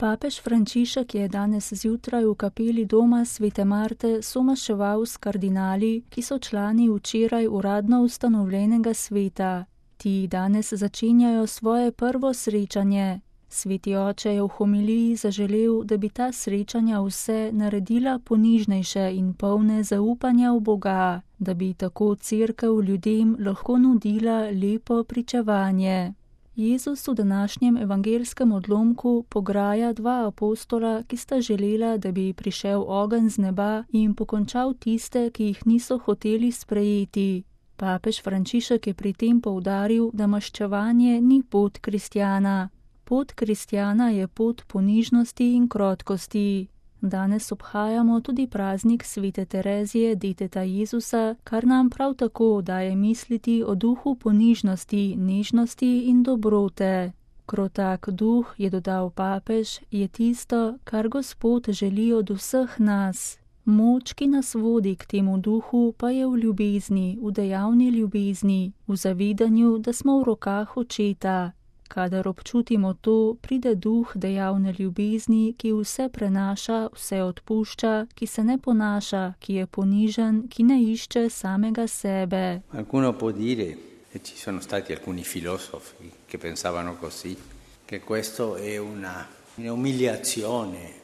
Papež Frančišek je danes zjutraj v kapeli doma Svete Marte somaševal s kardinali, ki so člani včeraj uradno ustanovljenega sveta. Ti danes začenjajo svoje prvo srečanje. Sveti oče je v homiliji zaželel, da bi ta srečanja vse naredila ponižnejše in polne zaupanja v Boga, da bi tako cerkev ljudem lahko nudila lepo pričevanje. Jezus v današnjem evangelskem odlomku pograja dva apostola, ki sta želela, da bi prišel ogenj z neba in pokončal tiste, ki jih niso hoteli sprejeti. Papež Frančišek je pri tem poudaril, da maščevanje ni pot kristjana. Pot kristjana je pot ponižnosti in krotkosti. Danes obhajamo tudi praznik svete Terezije, deteta Jezusa, kar nam prav tako daje misliti o duhu ponižnosti, nežnosti in dobrote. Krotak duh, je dodal papež, je tisto, kar Gospod želi od vseh nas. Moč, ki nas vodi k temu duhu, pa je v ljubezni, v dejavni ljubezni, v zavedanju, da smo v rokah Očeta. Kadar občutimo to, pride duh dejavne ljubezni, ki vse prenaša, vse odpušča, ki se ne ponaša, ki je ponižen, ki ne išče samega sebe. Qualcuno può dire, e ci sono stati alcuni filosofi che pensavano così, che questo è un'umiliazione.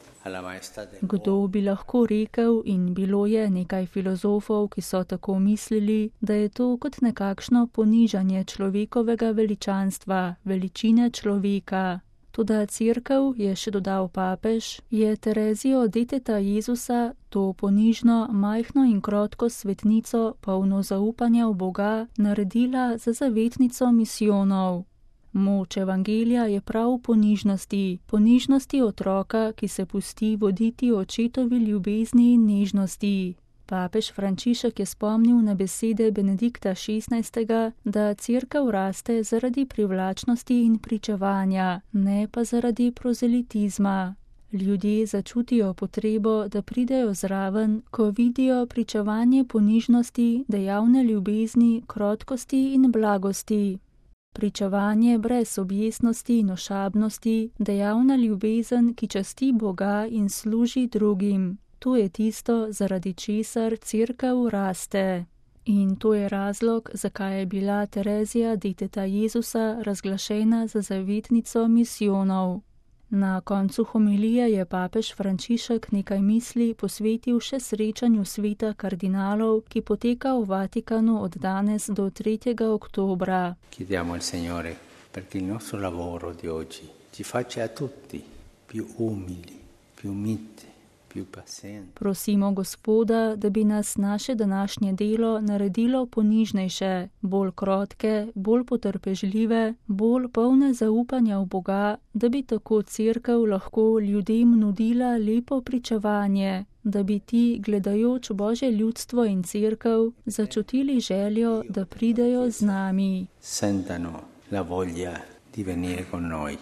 Kdo bi lahko rekel, in bilo je nekaj filozofov, ki so tako mislili, da je to kot nekakšno ponižanje človekovega veličanstva, veličine človeka. Toda cerkev, je še dodal papež, je Terezijo deteta Jezusa, to ponižno, majhno in krotko svetnico, polno zaupanja v Boga, naredila za zavetnico misijonov. Moč evangelija je prav v ponižnosti otroka, ki se pusti voditi očetovi ljubezni in nežnosti. Papež Frančišek je spomnil na besede Benedikta XVI., da cerkev raste zaradi privlačnosti in pričevanja, ne pa zaradi prozelitizma. Ljudje začutijo potrebo, da pridejo zraven, ko vidijo pričevanje ponižnosti, dejavne ljubezni, krotkosti in blagosti. Pričevanje brez objestnosti in ošabnosti, dejavna ljubezen, ki časti Boga in služi drugim. To je tisto, zaradi česar cerkev raste. In to je razlog, zakaj je bila Terezija deteta Jezusa razglašena za zavetnico misijonov. Na koncu homilije je papež Frančišek nekaj misli posvetil še srečanju sveta kardinalov, ki poteka v Vatikanu od danes do 3. oktobra. Chiediamo al Signore perché il nostro lavoro di oggi ci faccia a tutti più umili, più mite, più pazienti. Prosimo Gospoda, da bi nas naše današnje delo naredilo ponižnejše, bolj krotke, bolj potrpežljive, bolj polne zaupanja v Boga, da bi tako cerkev lahko ljudem nudila lepo pričevanje, da bi ti, gledajoč Božje ljudstvo in cerkev, začutili željo, da pridejo z nami. Sentano la voglia di venire con noi.